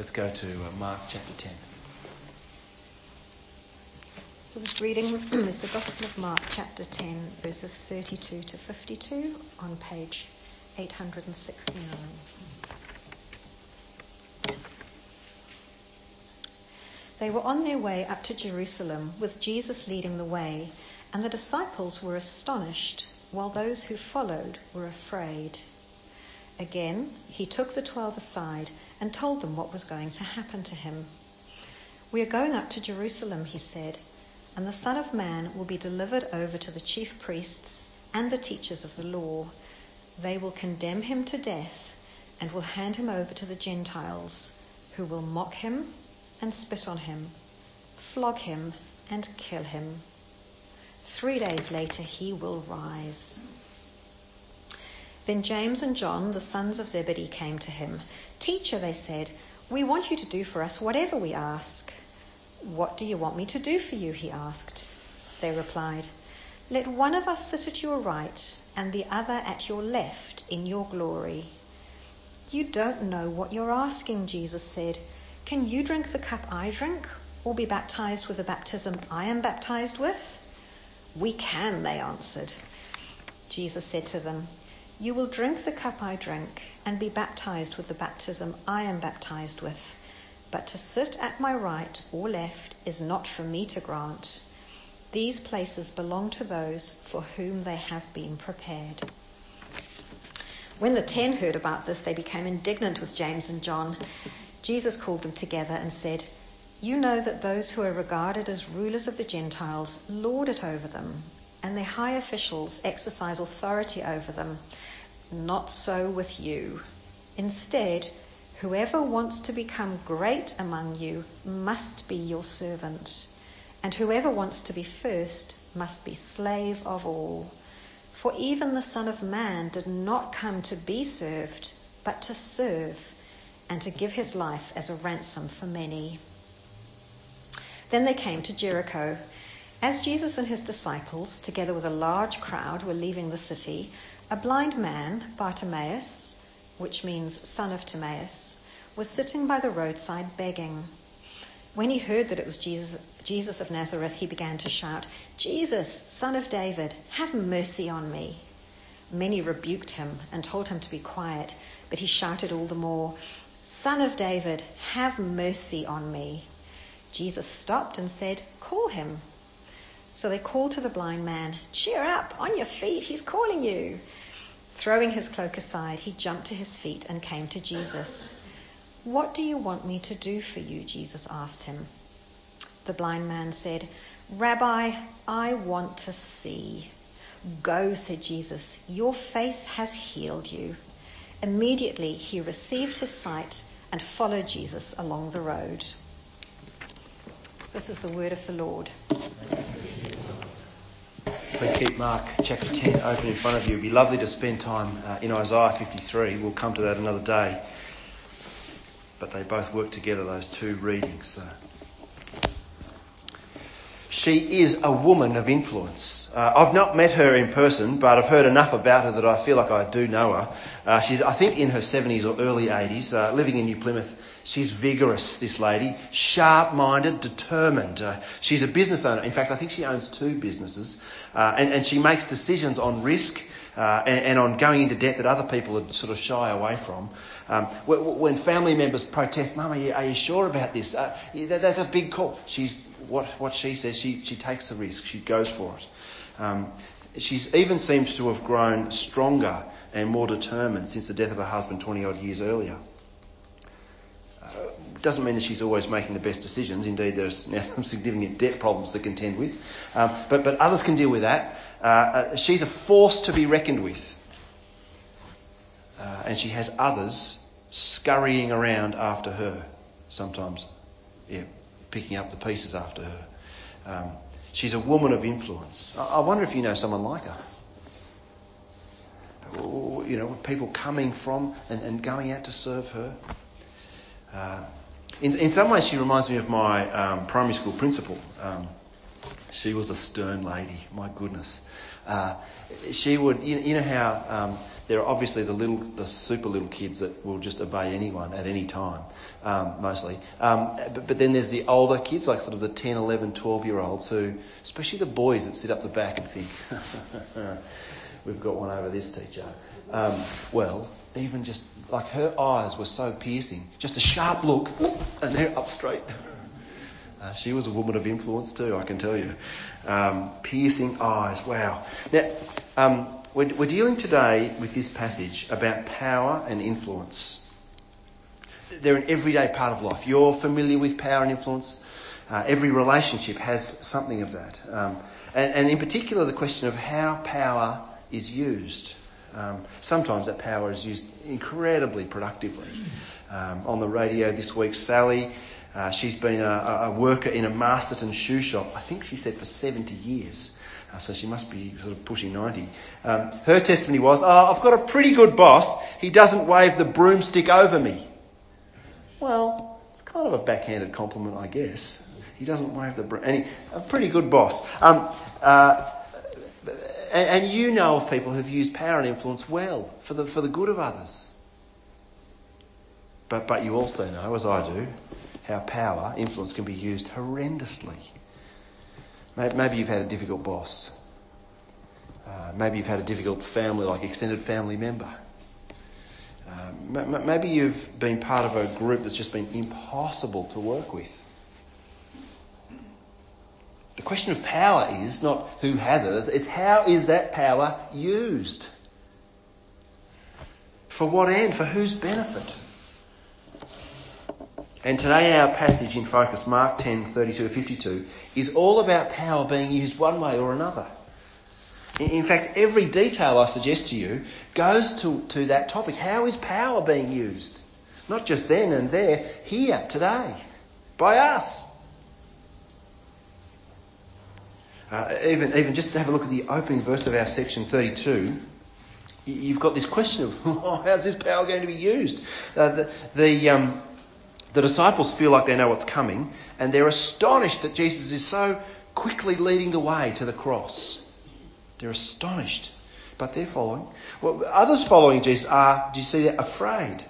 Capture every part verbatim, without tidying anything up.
Let's go to uh, Mark chapter ten. So this reading is the Gospel of Mark chapter ten, verses thirty-two to fifty-two on page eight hundred sixty-nine. They were on their way up to Jerusalem, with Jesus leading the way, and the disciples were astonished, while those who followed were afraid. Again, he took the twelve aside and told them what was going to happen to him. "We are going up to Jerusalem," he said, "and the Son of Man will be delivered over to the chief priests and the teachers of the law. They will condemn him to death and will hand him over to the Gentiles, who will mock him and spit on him, flog him and kill him. Three days later he will rise." Then James and John, the sons of Zebedee, came to him. "Teacher," they said, "we want you to do for us whatever we ask." "What do you want me to do for you?" he asked. They replied, "Let one of us sit at your right and the other at your left in your glory." "You don't know what you're asking," Jesus said. "Can you drink the cup I drink, or be baptized with the baptism I am baptized with?" "We can," they answered. Jesus said to them, "You will drink the cup I drink and be baptized with the baptism I am baptized with. But to sit at my right or left is not for me to grant. These places belong to those for whom they have been prepared." When the ten heard about this, they became indignant with James and John. Jesus called them together and said, "You know that those who are regarded as rulers of the Gentiles lord it over them, and their high officials exercise authority over them. Not so with you. Instead, whoever wants to become great among you must be your servant, and whoever wants to be first must be slave of all. For even the Son of Man did not come to be served, but to serve, and to give his life as a ransom for many." Then they came to Jericho. As Jesus and his disciples, together with a large crowd, were leaving the city, a blind man, Bartimaeus, which means son of Timaeus, was sitting by the roadside begging. When he heard that it was Jesus, Jesus of Nazareth, he began to shout, "Jesus, Son of David, have mercy on me." Many rebuked him and told him to be quiet, but he shouted all the more, "Son of David, have mercy on me." Jesus stopped and said, "Call him." So they called to the blind man, "Cheer up, on your feet, he's calling you." Throwing his cloak aside, he jumped to his feet and came to Jesus. "What do you want me to do for you?" Jesus asked him. The blind man said, "Rabbi, I want to see." "Go," said Jesus, "your faith has healed you." Immediately he received his sight and followed Jesus along the road. This is the word of the Lord. Please keep Mark chapter ten open in front of you. It'd be lovely to spend time uh, in Isaiah fifty-three. We'll come to that another day. But they both work together, those two readings. So. She is a woman of influence. Uh, I've not met her in person, but I've heard enough about her that I feel like I do know her. Uh, she's, I think, in her seventies or early eighties, uh, living in New Plymouth. She's vigorous, this lady, sharp-minded, determined. Uh, she's a business owner. In fact, I think she owns two businesses. Uh, and, and she makes decisions on risk uh, and, and on going into debt that other people would sort of shy away from. Um, when family members protest, "Mum, are you, are you sure about this?" Uh, that, that's a big call. She's what what she says. She she takes the risk. She goes for it. Um, she's even seems to have grown stronger and more determined since the death of her husband twenty odd years earlier. Uh, doesn't mean that she's always making the best decisions. Indeed, there's now some significant debt problems to contend with. Um, but but others can deal with that. Uh, uh, she's a force to be reckoned with. Uh, and she has others scurrying around after her, sometimes yeah, picking up the pieces after her. Um, she's a woman of influence. I, I wonder if you know someone like her. You know, people coming from and, and going out to serve her. Uh, in, in some ways, she reminds me of my um, primary school principal. Um, She was a stern lady, my goodness. Uh, she would, you, you know how um, there are obviously the little, the super little kids that will just obey anyone at any time, um, mostly. Um, but, but then there's the older kids, like sort of the ten, eleven, twelve year olds who, especially the boys that sit up the back and think, we've got one over this teacher. Um, well, even just like her eyes were so piercing, just a sharp look and they're up straight. Uh, she was a woman of influence too, I can tell you. Um, piercing eyes, wow. Now, um, we're, we're dealing today with this passage about power and influence. They're an everyday part of life. You're familiar with power and influence. Uh, every relationship has something of that. Um, and, and in particular, the question of how power is used. Um, sometimes that power is used incredibly productively. Um, on the radio this week, Sally... Uh, she's been a, a worker in a Masterton shoe shop, I think she said for seventy years. Uh, so she must be sort of pushing ninety. Um, her testimony was, oh, I've got a pretty good boss. He doesn't wave the broomstick over me. Well, it's kind of a backhanded compliment, I guess. He doesn't wave the broomstick. A pretty good boss. Um, uh, and, and you know of people who've used power and influence well for the, for the good of others. But, but you also know, as I do, how power, influence can be used horrendously. Maybe you've had a difficult boss. Uh, maybe you've had a difficult family, like extended family member. Uh, maybe you've been part of a group that's just been impossible to work with. The question of power is not who has it, it's how is that power used? For what end? For whose benefit? And today our passage in focus, Mark ten, thirty-two to fifty-two, is all about power being used one way or another. In fact, every detail I suggest to you goes to, to that topic. How is power being used? Not just then and there, here, today, by us. Uh, even, even just to have a look at the opening verse of our section thirty-two, you've got this question of, oh, how's this power going to be used? Uh, the... the um, The disciples feel like they know what's coming, and they're astonished that Jesus is so quickly leading the way to the cross. They're astonished, but they're following. Well, others following Jesus are, do you see that, afraid.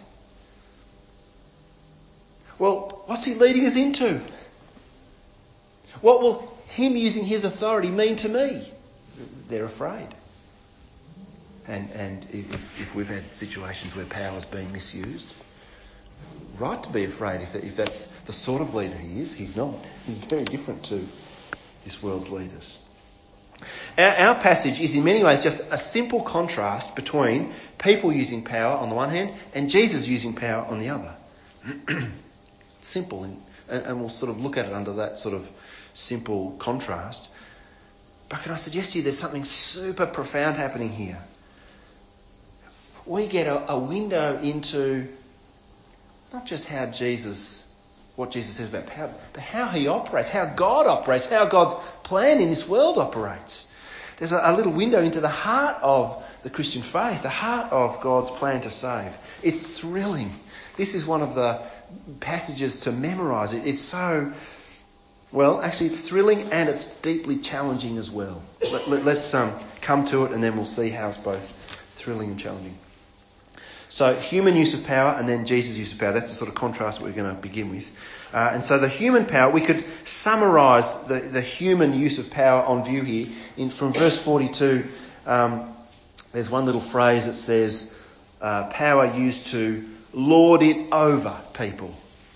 Well, what's he leading us into? What will him using his authority mean to me? They're afraid. And, and if, if we've had situations where power's being misused, right to be afraid if, that, if that's the sort of leader he is. He's not. He's very different to this world's leaders. Our, our passage is in many ways just a simple contrast between people using power on the one hand and Jesus using power on the other. Simple, and, and we'll sort of look at it under that sort of simple contrast. But can I suggest to you there's something super profound happening here? We get a, a window into not just how Jesus, what Jesus says about power, but how he operates, how God operates, how God's plan in this world operates. There's a, a little window into the heart of the Christian faith, the heart of God's plan to save. It's thrilling. This is one of the passages to memorise. It, it's so, well, actually it's thrilling and it's deeply challenging as well. Let, let, let's um, come to it and then we'll see how it's both thrilling and challenging. So human use of power and then Jesus' use of power. That's the sort of contrast we're going to begin with. Uh, and so the human power, we could summarise the, the human use of power on view here. In, from verse forty-two, um, there's one little phrase that says, uh, power used to lord it over people.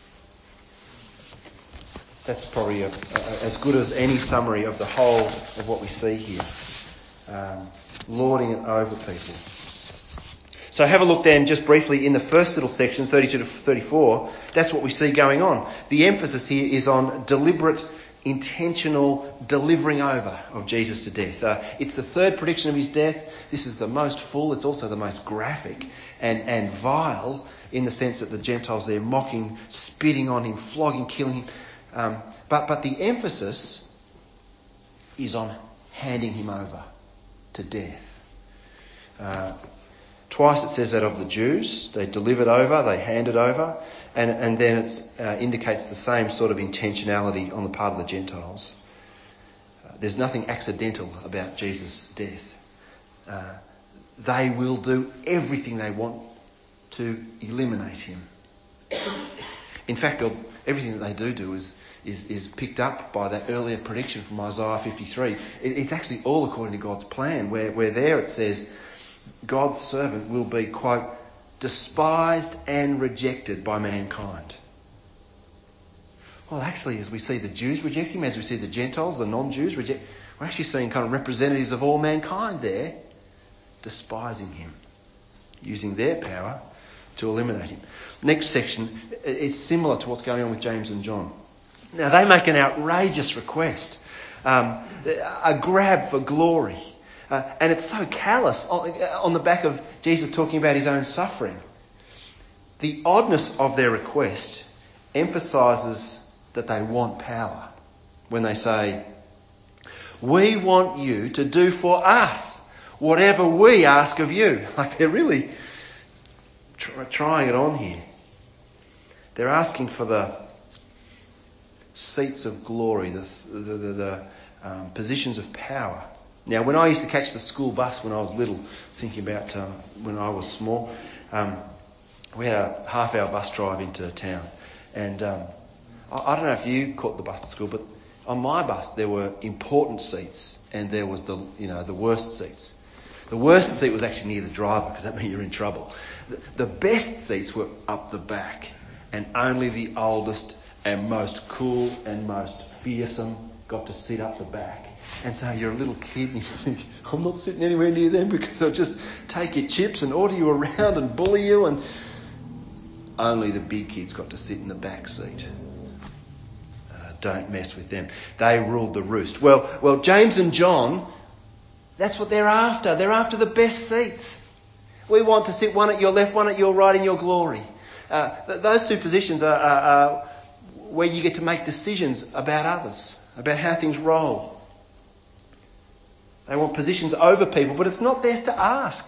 That's probably a, a, as good as any summary of the whole of what we see here. Um, lording it over people. So have a look then just briefly in the first little section, thirty-two to thirty-four. That's what we see going on. The emphasis here is on deliberate, intentional delivering over of Jesus to death. Uh, it's the third prediction of his death. This is the most full. It's also the most graphic and, and vile in the sense that the Gentiles there mocking, spitting on him, flogging, killing him. Um, but, but the emphasis is on handing him over to death. Uh, Twice it says that of the Jews. They delivered over, they handed over, and, and then it uh, indicates the same sort of intentionality on the part of the Gentiles. there's nothing accidental about Jesus' death. Uh, they will do everything they want to eliminate him. In fact, everything that they do do is, is, is picked up by that earlier prediction from Isaiah fifty-three. It, it's actually all according to God's plan, where, where there it says God's servant will be, quote, despised and rejected by mankind. Well, actually, as we see the Jews reject him, as we see the Gentiles, the non-Jews reject, we're actually seeing kind of representatives of all mankind there despising him, using their power to eliminate him. Next section is similar to what's going on with James and John. Now, they make an outrageous request, um, a grab for glory. Uh, and it's so callous on, on the back of Jesus talking about his own suffering. The oddness of their request emphasises that they want power when they say, we want you to do for us whatever we ask of you. Like, they're really try, trying it on here. They're asking for the seats of glory, the, the, the, the um, positions of power. Now, when I used to catch the school bus when I was little, thinking about uh, when I was small, um, we had a half-hour bus drive into town. And um, I, I don't know if you caught the bus to school, but on my bus there were important seats and there was the you know the worst seats. The worst seat was actually near the driver, because that meant you're in trouble. The, the best seats were up the back, and only the oldest and most cool and most fearsome got to sit up the back. And so you're a little kid and you think, I'm not sitting anywhere near them because they'll just take your chips and order you around and bully you. And only the big kids got to sit in the back seat. Uh, don't mess with them. They ruled the roost. Well, well, James and John, that's what they're after. They're after the best seats. We want to sit one at your left, one at your right in your glory. Uh, th- those two positions are, are, are where you get to make decisions about others, about how things roll. They want positions over people, but it's not theirs to ask.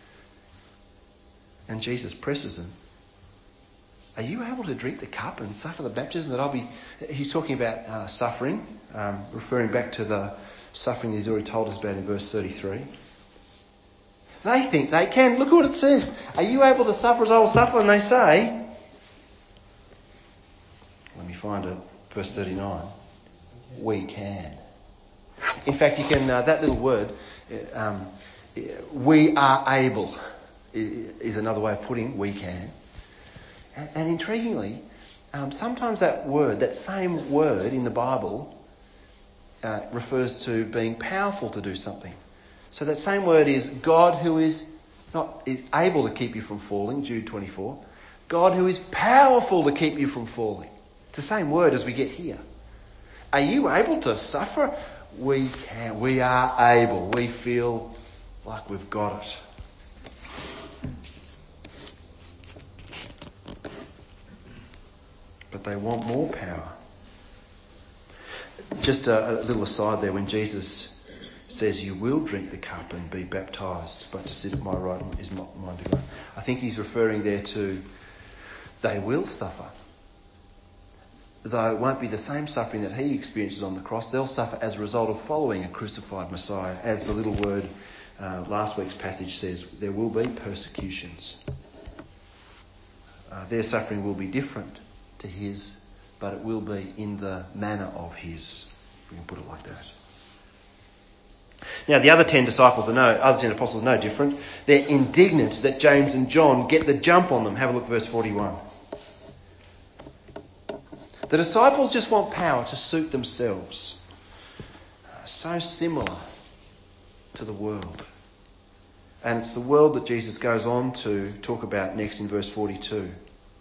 And Jesus presses them. Are you able to drink the cup and suffer the baptism that I'll be... He's talking about uh, suffering, um, referring back to the suffering he's already told us about in verse thirty-three. They think they can. Look at what it says. Are you able to suffer as I will suffer? And they say... Let me find it. Verse thirty-nine. We can. In fact, you can, uh, that little word, um, we are able, is another way of putting we can. And, and intriguingly, um, sometimes that word, that same word in the Bible, uh, refers to being powerful to do something. So that same word is God who is not is able to keep you from falling, Jude twenty-four. God who is powerful to keep you from falling. It's the same word as we get here. Are you able to suffer? We can. We are able. We feel like we've got it. But they want more power. Just a, a little aside there, when Jesus says you will drink the cup and be baptised, but to sit at my right is not mine to go. I think he's referring there to they will suffer. Though it won't be the same suffering that he experiences on the cross, they'll suffer as a result of following a crucified Messiah. As the little word uh, last week's passage says, there will be persecutions. Uh, their suffering will be different to his, but it will be in the manner of his, if we can put it like that. Now, the other ten disciples are no, other ten apostles are no different. They're indignant that James and John get the jump on them. Have a look at verse forty-one. The disciples just want power to suit themselves. So similar to the world. And it's the world that Jesus goes on to talk about next in verse forty-two.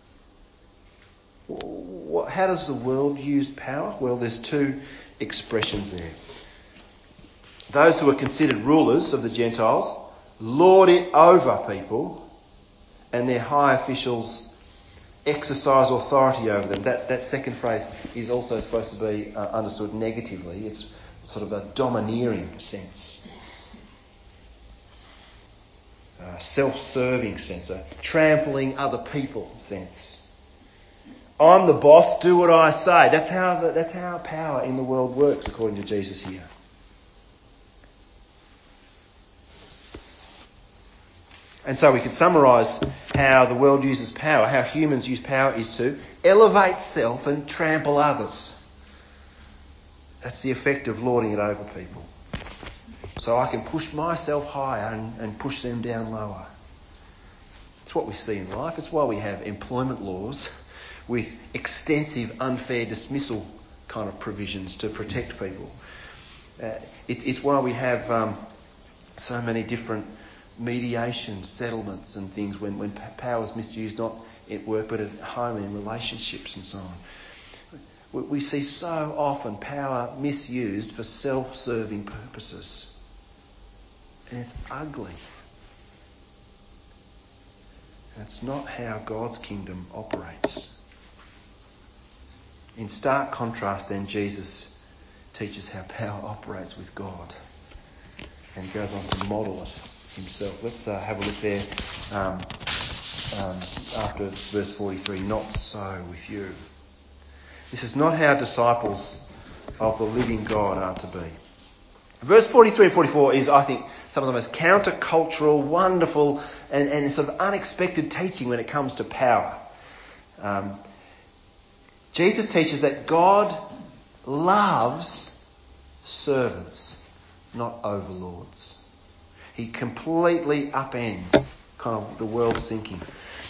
How does the world use power? Well, there's two expressions there. Those who are considered rulers of the Gentiles lord it over people, and their high officials exercise authority over them. That that second phrase is also supposed to be uh, understood negatively. It's sort of a domineering sense. A self-serving sense. A trampling other people sense. I'm the boss, do what I say. That's how the, that's how power in the world works, according to Jesus here. And so we can summarise how the world uses power, how humans use power is to elevate self and trample others. That's the effect of lording it over people. So I can push myself higher and, and push them down lower. It's what we see in life. It's why we have employment laws with extensive unfair dismissal kind of provisions to protect people. Uh, it, it's why we have um, so many different mediations, settlements and things when, when power is misused, not at work but at home and in relationships and so on. We, we see so often power misused for self-serving purposes. And it's ugly. And it's not how God's kingdom operates. In stark contrast then, Jesus teaches how power operates with God. And he goes on to model it himself. Let's uh, have a look there um, um, after verse forty-three. Not so with you. This is not how disciples of the living God are to be. Verse forty-three and forty-four is, I think, some of the most countercultural, wonderful and, and sort of unexpected teaching when it comes to power. Um, Jesus teaches that God loves servants, not overlords. He completely upends kind of the world's thinking.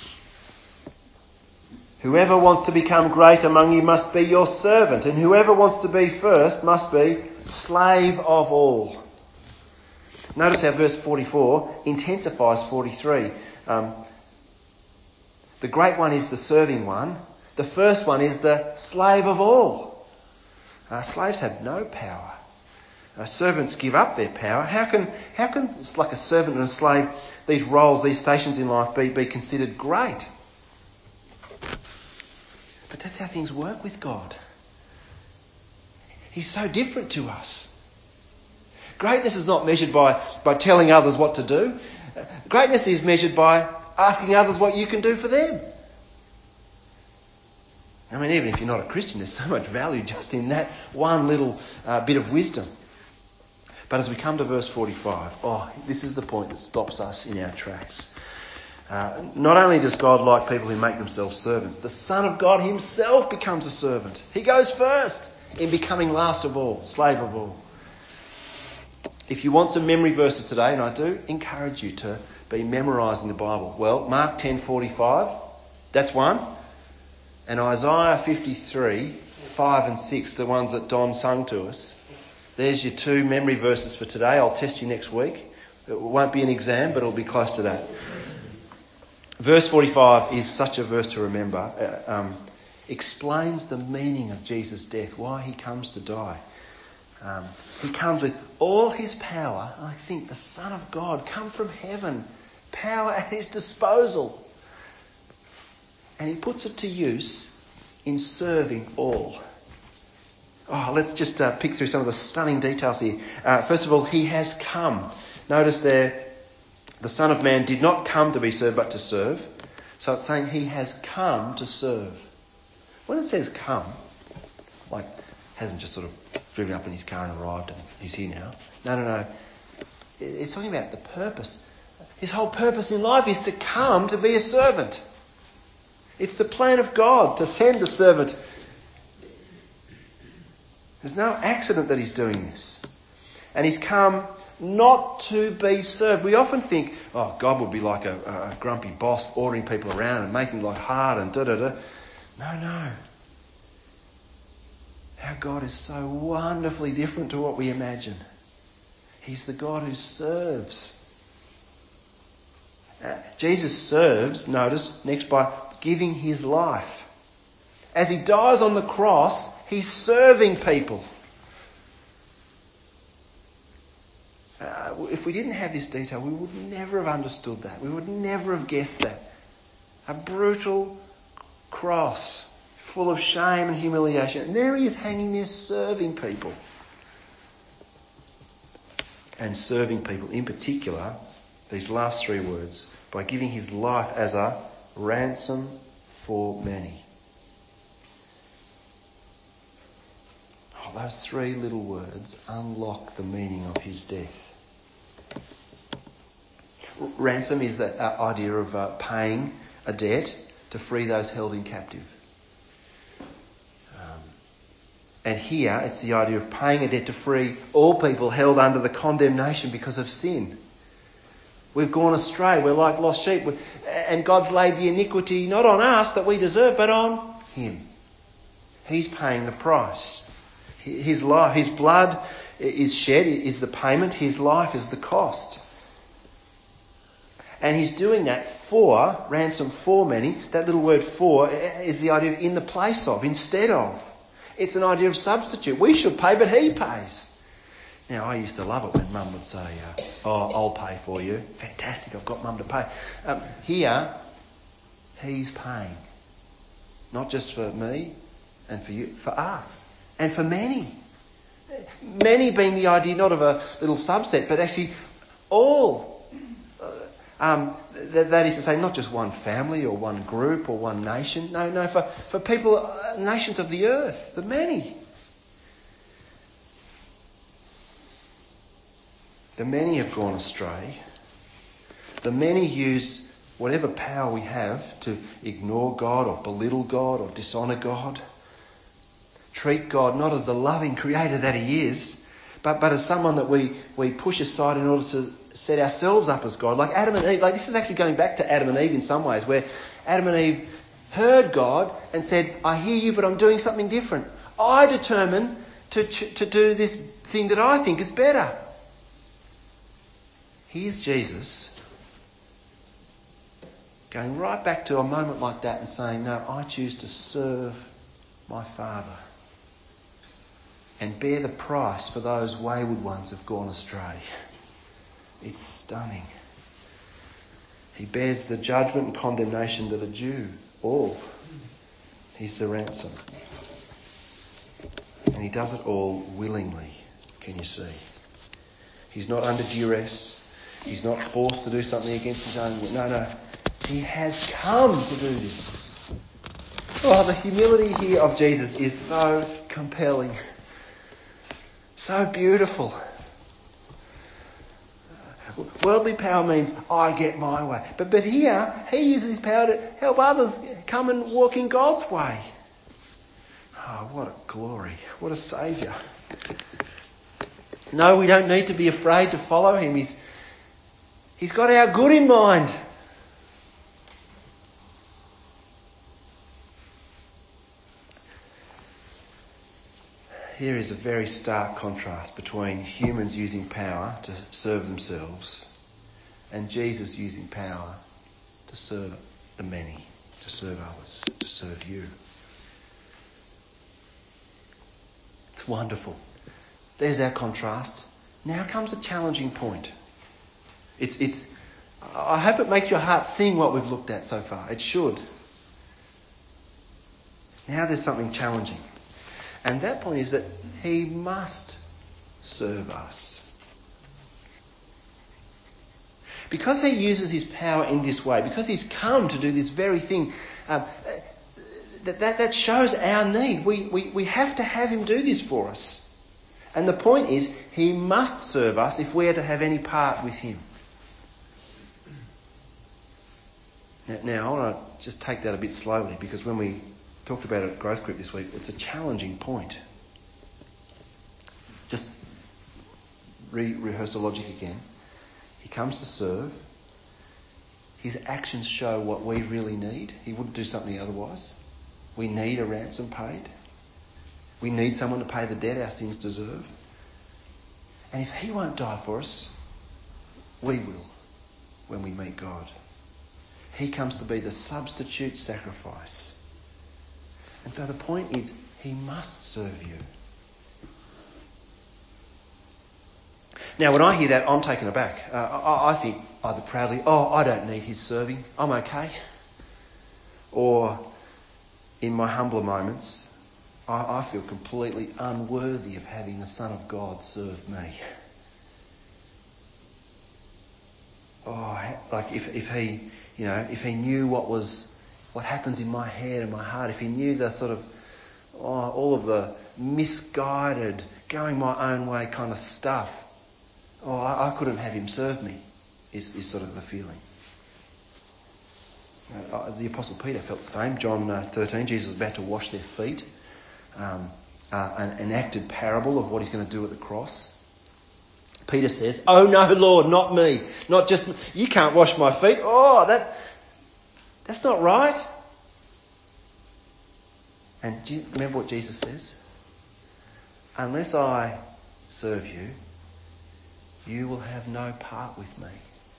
Whoever wants to become great among you must be your servant, and whoever wants to be first must be slave of all. Notice how verse forty-four intensifies forty-three. Um, the great one is the serving one. The first one is the slave of all. Uh, slaves have no power. Uh, servants give up their power. How can, how can, it's like a servant and a slave, these roles, these stations in life be, be considered great? But that's how things work with God. He's so different to us. Greatness is not measured by, by telling others what to do. Uh, greatness is measured by asking others what you can do for them. I mean, even if you're not a Christian, there's so much value just in that one little uh, bit of wisdom. But as we come to verse forty-five, oh, this is the point that stops us in our tracks. Uh, not only does God like people who make themselves servants, the Son of God himself becomes a servant. He goes first in becoming last of all, slave of all. If you want some memory verses today, and I do encourage you to be memorising the Bible, well, Mark ten forty-five, that's one. And Isaiah fifty-three, five and six, the ones that Don sung to us. There's your two memory verses for today. I'll test you next week. It won't be an exam, but it'll be close to that. Verse forty-five is such a verse to remember. Uh, um, explains the meaning of Jesus' death, why he comes to die. Um, he comes with all his power. I think the Son of God come from heaven. Power at his disposal. And he puts it to use in serving all. Oh, let's just uh, pick through some of the stunning details here. Uh, first of all, he has come. Notice there, the Son of Man did not come to be served, but to serve. So it's saying he has come to serve. When it says come, like hasn't just sort of driven up in his car and arrived and he's here now. No, no, no. It's talking about the purpose. His whole purpose in life is to come to be a servant. It's the plan of God to send a servant. There's no accident that he's doing this. And he's come not to be served. We often think, oh, God would be like a, a grumpy boss ordering people around and making life hard and da-da-da. No, no. Our God is so wonderfully different to what we imagine. He's the God who serves. Uh, Jesus serves, notice, next by giving his life. As he dies on the cross, he's serving people. Uh, if we didn't have this detail, we would never have understood that. We would never have guessed that. A brutal cross full of shame and humiliation. And there he is hanging there serving people. And serving people in particular, these last three words, by giving his life as a ransom for many. Oh, those three little words unlock the meaning of his death. Ransom is the uh, idea of uh, paying a debt to free those held in captive. Um, and here it's the idea of paying a debt to free all people held under the condemnation because of sin. We've gone astray. We're like lost sheep. And God's laid the iniquity not on us that we deserve, but on him. He's paying the price. His life, his blood is shed, is the payment. His life is the cost. And he's doing that for, ransom for many. That little word for is the idea of in the place of, instead of. It's an idea of substitute. We should pay, but he pays. Now, I used to love it when Mum would say, uh, oh, I'll pay for you. Fantastic, I've got Mum to pay. Um, here, he's paying. Not just for me and for you, for us. And for many. Many being the idea not of a little subset, but actually all. Um, that, that is to say, not just one family or one group or one nation. No, no, for, for people, uh, nations of the earth, the many. The many have gone astray. The many use whatever power we have to ignore God or belittle God or dishonour God. Treat God not as the loving creator that he is, but, but as someone that we, we push aside in order to set ourselves up as God. Like Adam and Eve. Like this is actually going back to Adam and Eve in some ways, where Adam and Eve heard God and said, I hear you, but I'm doing something different. I determine to, to do this thing that I think is better. Here's Jesus going right back to a moment like that and saying, no, I choose to serve my Father and bear the price for those wayward ones who've gone astray. It's stunning. He bears the judgment and condemnation that are due all. He's the ransom. And he does it all willingly, can you see? He's not under duress. He's not forced to do something against his own will. No, no. He has come to do this. Oh, the humility here of Jesus is so compelling. So beautiful. Worldly power means I get my way. But, but here, he uses his power to help others come and walk in God's way. Oh, what a glory. What a saviour. No, we don't need to be afraid to follow him. He's He's got our good in mind. Here is a very stark contrast between humans using power to serve themselves and Jesus using power to serve the many, to serve others, to serve you. It's wonderful. There's our contrast. Now comes a challenging point. It's, it's, I hope it makes your heart sing what we've looked at so far. It should. Now there's something challenging. And that point is that he must serve us. Because he uses his power in this way, because he's come to do this very thing, um, that, that, that shows our need. We, we, we have to have him do this for us. And the point is, he must serve us if we are to have any part with him. Now, I want to just take that a bit slowly, because when we talked about it at Growth Group this week, it's a challenging point. Just re-rehearse the logic again. He comes to serve. His actions show what we really need. He wouldn't do something otherwise. We need a ransom paid. We need someone to pay the debt our sins deserve. And if he won't die for us, we will when we meet God. He comes to be the substitute sacrifice. And so the point is, he must serve you. Now, when I hear that, I'm taken aback. Uh, I, I think either proudly, oh, I don't need his serving. I'm okay. Or, in my humbler moments, I, I feel completely unworthy of having the Son of God serve me. Oh, like if, if he, you know, if he knew what was, what happens in my head and my heart, if he knew the sort of, oh, all of the misguided, going my own way kind of stuff, oh, I, I couldn't have him serve me. is, is sort of the feeling. Uh, the Apostle Peter felt the same. John uh, thirteen, Jesus was about to wash their feet. Um, uh, an enacted parable of what he's going to do at the cross. Peter says, "Oh no, Lord, not me. Not just me. You can't wash my feet. Oh, that that's not right." And do you remember what Jesus says? "Unless I serve you, you will have no part with me."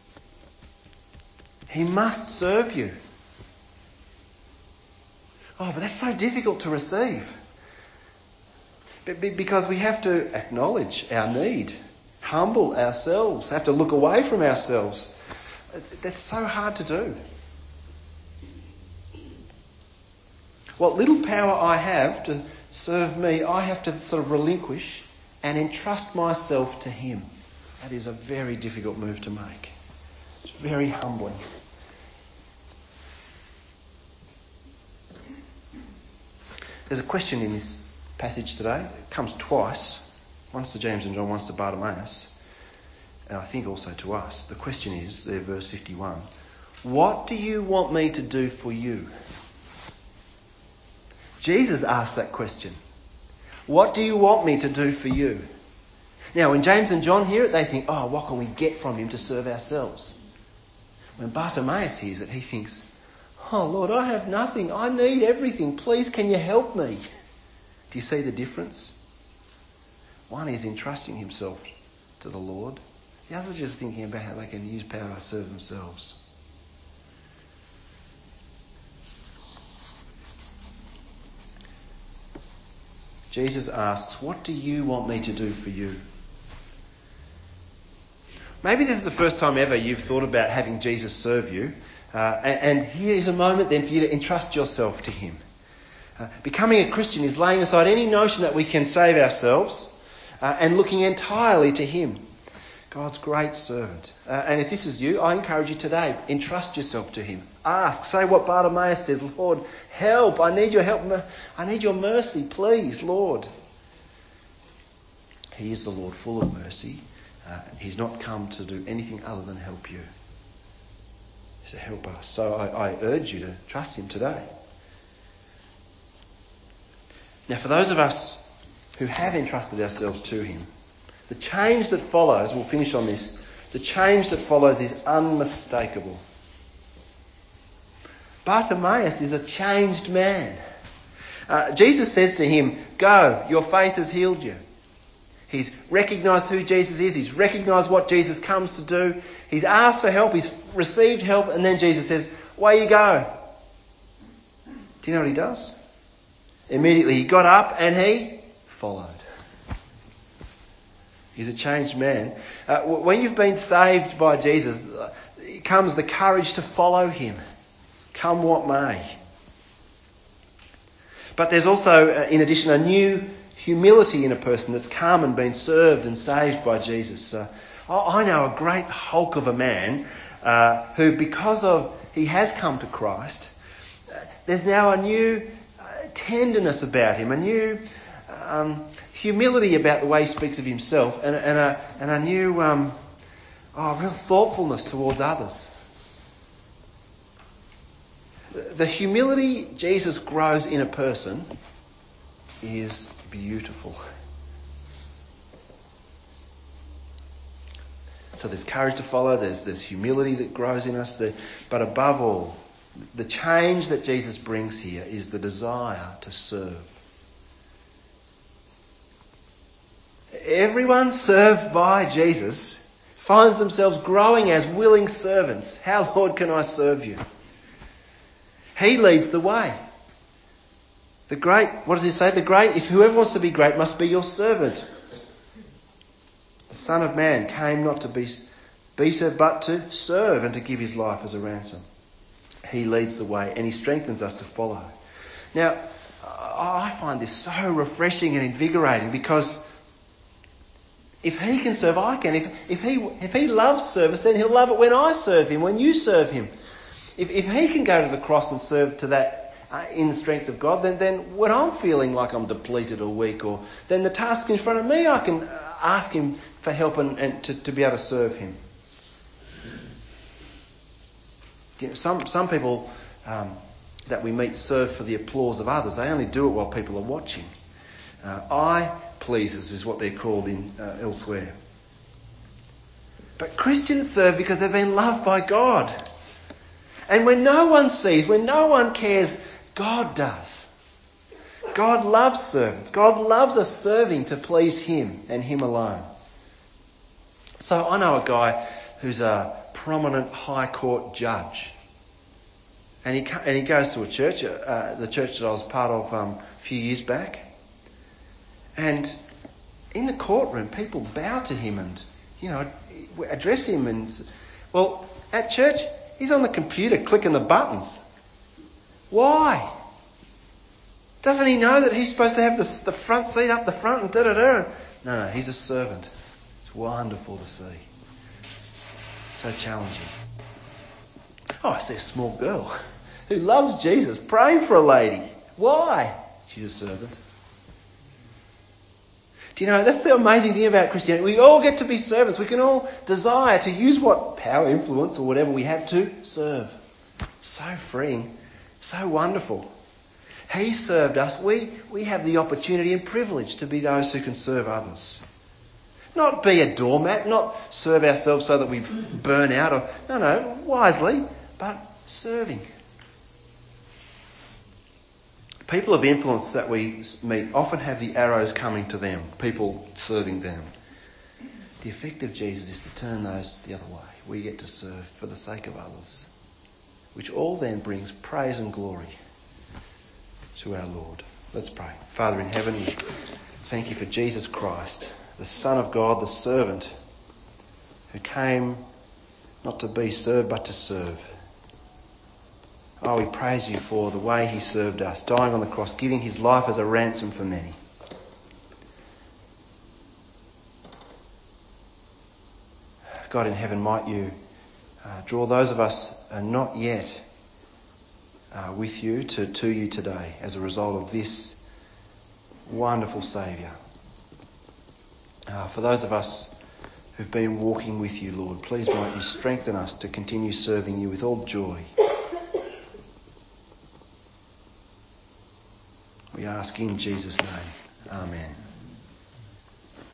He must serve you. Oh, but that's so difficult to receive. Because we have to acknowledge our need, humble ourselves, have to look away from ourselves. That's so hard to do. What little power I have to serve me, I have to sort of relinquish and entrust myself to Him. That is a very difficult move to make. It's very humbling. There's a question in this passage today. It comes twice. Once to James and John, once to Bartimaeus. And I think also to us. The question is, there, verse fifty-one. What do you want me to do for you? Jesus asked that question. What do you want me to do for you? Now, when James and John hear it, they think, oh, what can we get from him to serve ourselves? When Bartimaeus hears it, he thinks, oh, Lord, I have nothing. I need everything. Please, can you help me? Do you see the difference? One is entrusting himself to the Lord. The other is just thinking about how they can use power to serve themselves. Jesus asks, what do you want me to do for you? Maybe this is the first time ever you've thought about having Jesus serve you. Uh, and, and here is a moment then for you to entrust yourself to Him. Uh, becoming a Christian is laying aside any notion that we can save ourselves uh, and looking entirely to Him, God's great servant. Uh, and if this is you, I encourage you today, entrust yourself to Him. Ask, say what Bartimaeus says, Lord, help, I need your help, I need your mercy, please, Lord. He is the Lord full of mercy. Uh, he's not come to do anything other than help you. He's to help us. So I, I urge you to trust Him today. Now, for those of us who have entrusted ourselves to Him, the change that follows, we'll finish on this, the change that follows is unmistakable. Bartimaeus is a changed man. Uh, Jesus says to him, go, your faith has healed you. He's recognised who Jesus is. He's recognised what Jesus comes to do. He's asked for help. He's received help. And then Jesus says, away you go. Do you know what he does? Immediately he got up and he followed. He's a changed man. Uh, when you've been saved by Jesus, uh, comes the courage to follow Him, come what may. But there's also, uh, in addition, a new humility in a person that's come and been served and saved by Jesus. Uh, I know a great hulk of a man uh, who, because of he has come to Christ, uh, there's now a new uh, tenderness about him, a new um, humility about the way he speaks of himself, and, and, a, and a new um, oh, real thoughtfulness towards others. The humility Jesus grows in a person is beautiful. So there's courage to follow, there's, there's humility that grows in us, the, but above all, the change that Jesus brings here is the desire to serve. Everyone served by Jesus finds themselves growing as willing servants. How, Lord, can I serve you? He leads the way. The great, what does he say? The great, if whoever wants to be great must be your servant. The Son of Man came not to be, be served, but to serve and to give his life as a ransom. He leads the way and he strengthens us to follow. Now, I find this so refreshing and invigorating because if he can serve, I can. If, if, he, if he loves service, then he'll love it when I serve him, when you serve him. If, if he can go to the cross and serve to that Uh, in the strength of God, then, then when I'm feeling like I'm depleted or weak, or then the task in front of me, I can ask him for help and, and to, to be able to serve him. You know, some, some people um, that we meet serve for the applause of others. They only do it while people are watching. Uh, eye pleasers is what they're called in uh, elsewhere. But Christians serve because they've been loved by God. And when no one sees, when no one cares, God does. God loves servants. God loves us serving to please Him and Him alone. So I know a guy who's a prominent High Court judge. And he and he goes to a church, uh, the church that I was part of um, a few years back. And in the courtroom, people bow to him and, you know, address him. And well, at church, he's on the computer clicking the buttons. Why? Doesn't he know that he's supposed to have the, the front seat up the front and da da da? No, no, he's a servant. It's wonderful to see. So challenging. Oh, I see a small girl who loves Jesus praying for a lady. Why? She's a servant. Do you know, that's the amazing thing about Christianity. We all get to be servants. We can all desire to use what power, influence or whatever we have to serve. So freeing. So wonderful. He served us. We, we have the opportunity and privilege to be those who can serve others. Not be a doormat, not serve ourselves so that we burn out. Or, no, no, wisely, but serving. People of influence that we meet often have the arrows coming to them, people serving them. The effect of Jesus is to turn those the other way. We get to serve for the sake of others, which all then brings praise and glory to our Lord. Let's pray. Father in heaven, we thank you for Jesus Christ, the Son of God, the servant, who came not to be served but to serve. Oh, we praise you for the way he served us, dying on the cross, giving his life as a ransom for many. God in heaven, might you uh, draw those of us uh, not yet uh, with you to, to you today as a result of this wonderful Saviour. Uh, for those of us who've been walking with you, Lord, please might you strengthen us to continue serving you with all joy. We ask in Jesus' name. Amen.